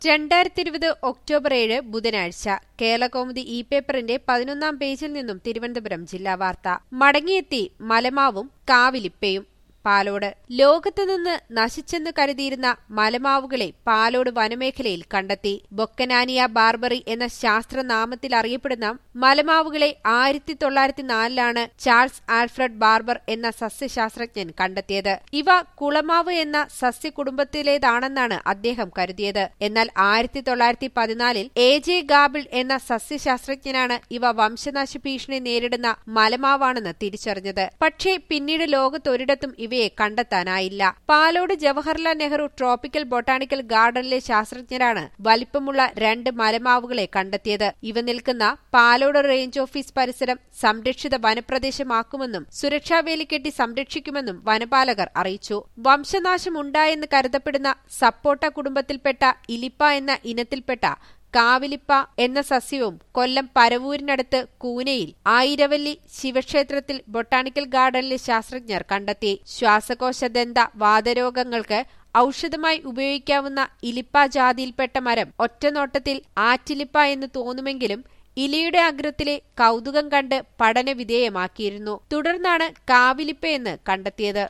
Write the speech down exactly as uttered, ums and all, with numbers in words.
രണ്ടായിരത്തി ഇരുപത് ഒക്ടോബർ ഏഴ് ബുധനാഴ്ച കേരളകൗമുദി ഇ പേപ്പറിന്റെ പതിനൊന്നാം പേജിൽ നിന്നും തിരുവനന്തപുരം ജില്ലാ വാർത്ത. മടങ്ങിയെത്തി മലമാവും കാവിലിപ്പയും. പാലോട്. ലോകത്തുനിന്ന് നശിച്ചെന്ന് കരുതിയിരുന്ന മലമാവുകളെ പാലോട് വനമേഖലയിൽ കണ്ടെത്തി. ബൊക്കനാനിയ ബാർബറി എന്ന ശാസ്ത്രനാമത്തിൽ അറിയപ്പെടുന്ന മലമാവുകളെ ആയിരത്തി തൊള്ളായിരത്തി നാലിലാണ് ചാൾസ് ആൽഫ്രഡ് ബാർബർ എന്ന സസ്യശാസ്ത്രജ്ഞൻ കണ്ടെത്തിയത്. ഇവ കുളമാവ് എന്ന സസ്യകുടുംബത്തിലേതാണെന്നാണ് അദ്ദേഹം കരുതിയത്. എന്നാൽ ആയിരത്തി തൊള്ളായിരത്തി പതിനാലിൽ എ ജെ ഗാബിൾ എന്ന സസ്യശാസ്ത്രജ്ഞനാണ് ഇവ വംശനാശ ഭീഷണി നേരിടുന്ന മലമാവാണെന്ന് തിരിച്ചറിഞ്ഞത്. പക്ഷേ പിന്നീട് ലോകത്തൊരിടത്തും ഇവയെ കണ്ടെത്താനായില്ല. പാലോട് ജവഹർലാൽ നെഹ്റു ട്രോപ്പിക്കൽ ബൊട്ടാണിക്കൽ ഗാർഡനിലെ ശാസ്ത്രജ്ഞരാണ് വലിപ്പമുള്ള രണ്ട് മലമാവുകളെ കണ്ടെത്തിയത്. ഇവ നിൽക്കുന്ന പാലോട് റേഞ്ച് ഓഫീസ് പരിസരം സംരക്ഷിത വനപ്രദേശമാക്കുമെന്നും സുരക്ഷാവേലി കെട്ടി സംരക്ഷിക്കുമെന്നും വനപാലകർ അറിയിച്ചു. വംശനാശമുണ്ടായെന്ന് കരുതപ്പെടുന്ന സപ്പോട്ട കുടുംബത്തിൽപ്പെട്ട ഇലിപ്പ എന്ന ഇനത്തിൽപ്പെട്ട കാവിലിപ്പ എന്ന സസ്യവും കൊല്ലം പരവൂരിനടുത്ത് കൂനയിൽ ആയിരവല്ലി ശിവക്ഷേത്രത്തിൽ ബൊട്ടാണിക്കൽ ഗാർഡനിലെ ശാസ്ത്രജ്ഞർ കണ്ടെത്തി. ശ്വാസകോശദന്ത വാതരോഗങ്ങൾക്ക് ഔഷധമായി ഉപയോഗിക്കാവുന്ന ഇലിപ്പ ജാതിയിൽപ്പെട്ട മരം ഒറ്റനോട്ടത്തിൽ ആറ്റിലിപ്പ എന്ന് തോന്നുമെങ്കിലും ഇലയുടെ അഗ്രത്തിലെ കൗതുകം കണ്ട് പഠനവിധേയമാക്കിയിരുന്നു. തുടർന്നാണ് കാവിലിപ്പയെന്ന് കണ്ടെത്തിയത്.